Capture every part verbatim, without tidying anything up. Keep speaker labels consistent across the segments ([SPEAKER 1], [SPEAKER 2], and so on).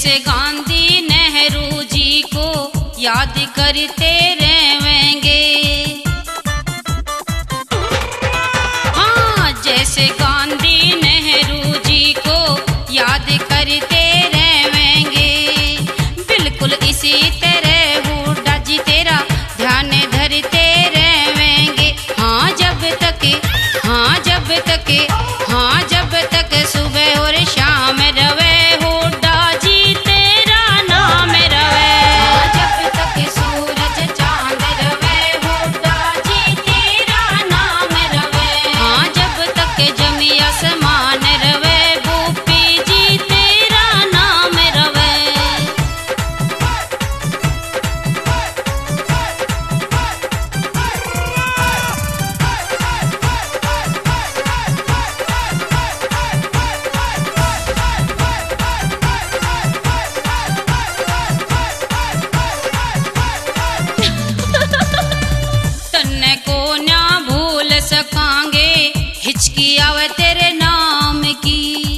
[SPEAKER 1] जैसे गांधी नेहरू जी को याद करते रहेंगे। हाँ, जैसे गांधी नेहरू जी को याद करते रहेंगे। बिल्कुल इसी तरह हुड्डा जी तेरा ध्यान धरते रहेंगे। हाँ जब तक, हाँ जब तक, हाँ जब तक सुबह और शाम रवे हुड्डा जी तेरा नाम रवे। हाँ जब तक सूरज चांद रवे हुड्डा जी तेरा नाम रवे। हाँ जब तक जमी आसमान रवे भूपी जी तेरा नाम रवे। तन्ने को ना भूल सकांगे हिचकी आवे तेरे नाम की।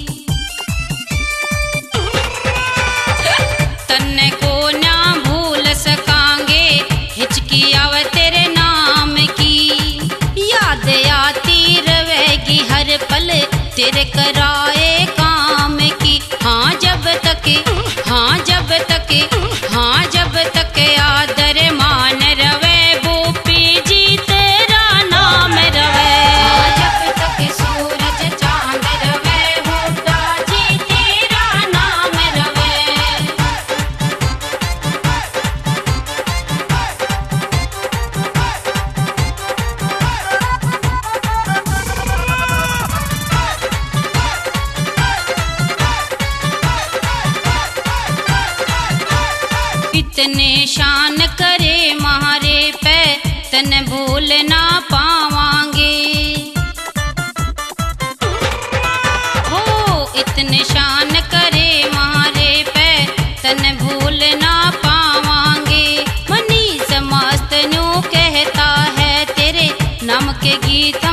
[SPEAKER 1] तन्ने को ना भूल सकांगे हिचकी आवे तेरे नाम की। याद आती रहेगी हर पल तेरे कराए काम की। हाँ जब तक, हाँ जब तक, हाँ जब तक आदर मान रवे भूपी जी तेरा नाम रवे। हाँ जब तक सूरज चांद रवे हुड्डा जी तेरा नाम रवे। कितने शान करे मारे पे तन भूल ना पावांगे। हो इतने शान करे मारे पे तन भूल ना पावांगे। मनी समस्त न्यू कहता है तेरे नाम के गीत